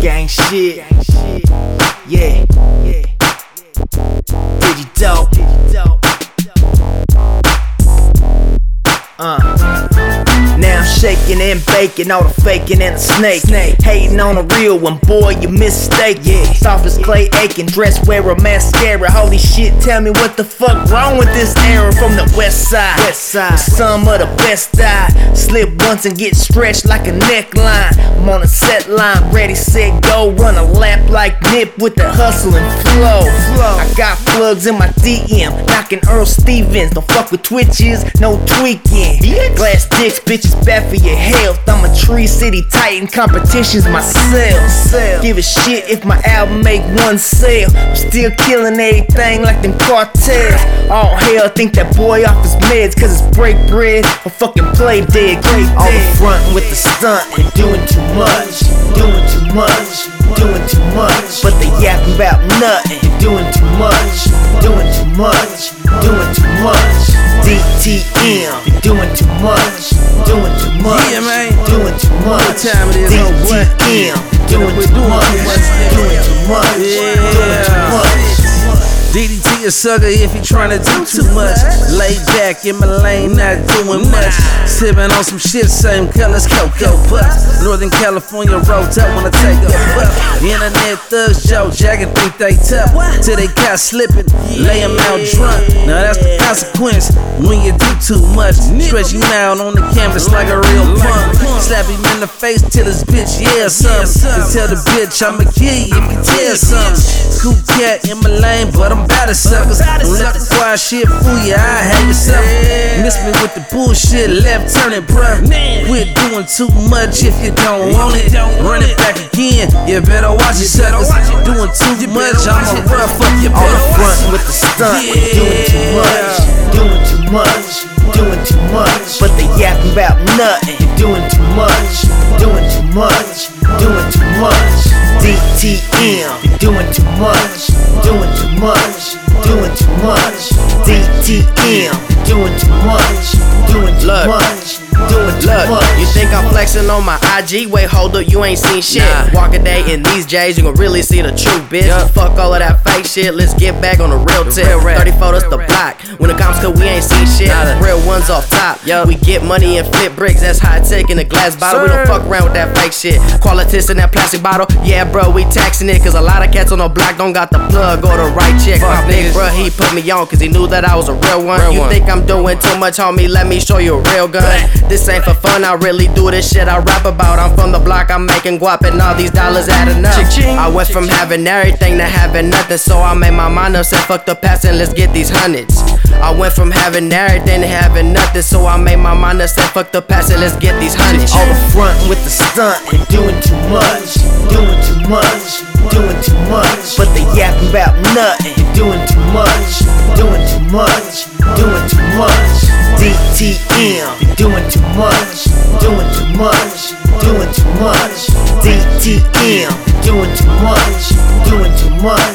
Gang shit. Yeah. Digital. Now I'm shaking and baking, all the faking and the snake. Hating on the real one, boy, you mistake. Soft as clay aching, dress wearer, mascara. Holy shit, tell me what the fuck wrong with this era from the west side. Some of the best die. Slip once and get stretched like a neckline. I'm on a set line, ready, set, go. Run a lap like Nip with the hustle and flow. I got plugs in my DM, knocking Earl Stevens. Don't fuck with Twitches, no tweaking. Glass dicks, bitches bad for your health. I'm a Tree City Titan, competition's myself. Give a shit if my album make one sale. I'm still killing everything like them cartels. All hell, think that boy off his meds, cause it's break bread or fucking play dead. All the front with the stunt and doing too much. Doing too much. Doing too much. But they yapping about nothing. Doing too much. Doing too much. Doing too much. DTM, you're doing too much. Doing too much. Yeah, man. Doing too much. What time it is? DTM, doing too much. Doing too much. Doing too much. DDT a sucker if he tryna do too much. Laid back in my lane, not doing much. Sippin' on some shit, same colors, Cocoa Puffs. Northern California roads up when I take a puff. Internet thugs, Joe Jaggin' think they tough. Till they caught slippin', lay them out drunk. Now that's the consequence when you do too much. Stretch him out on the canvas like a real punk. Slap him in the face till his bitch yeah something. And tell the bitch I'ma kill you if you tell something. Cool cat in my lane, but I'm about to suckers. Don't let the quiet shit fool you, I hate yourself. Miss me with the bullshit, left turning, bruh. Quit doing too much if you don't want it. Run it back again, you better watch your suckers. Doing too much, I'ma rough up your all the front with the stunt. Doing too much. Doing too much. Doing too much. But they yapping about nothing. Doing too much. Doing too much. Doing too much. DTM, you're doing too much. Doing too much. Doing too much. DTM, you're doing too much. Doing too much. Doing too much. You think I'm flexing on my IG? Wait, hold up, you ain't seen shit. Walk a day in these J's, you gon' really see the truth, bitch. Fuck all of that fake shit, let's get back on the real tip. 34, that's the block. When it comes to we ain't seen shit. Real ones off top. We get money and flip bricks, that's high tech in a glass bottle. We don't fuck around with that fake shit. Qualitas in that plastic bottle. Yeah, bro, we taxing it, cause a lot of cats on the block don't got the plug or the right check. My big bro, he put me on, cause he knew that I was a real one. You think I'm doing too much, homie? Let me show you a real gun. This ain't for fun, I really do this shit I rap about. I'm from the block, I'm making guap and all these dollars adding up. I went from having everything to having nothing, so I made my mind up, said fuck the past and let's get these hundreds. I went from having everything to having nothing, so I made my mind up, said fuck the past and let's get these hundreds. All the front with the stunt, doing too much. Doing too much. Doing too much. But they yapping about nothing. Doing too much. Doing too much. Doing too much. DTM, you're doing too much. Doing too much. Doing too much. DTM, you're doing too much. Doing too much.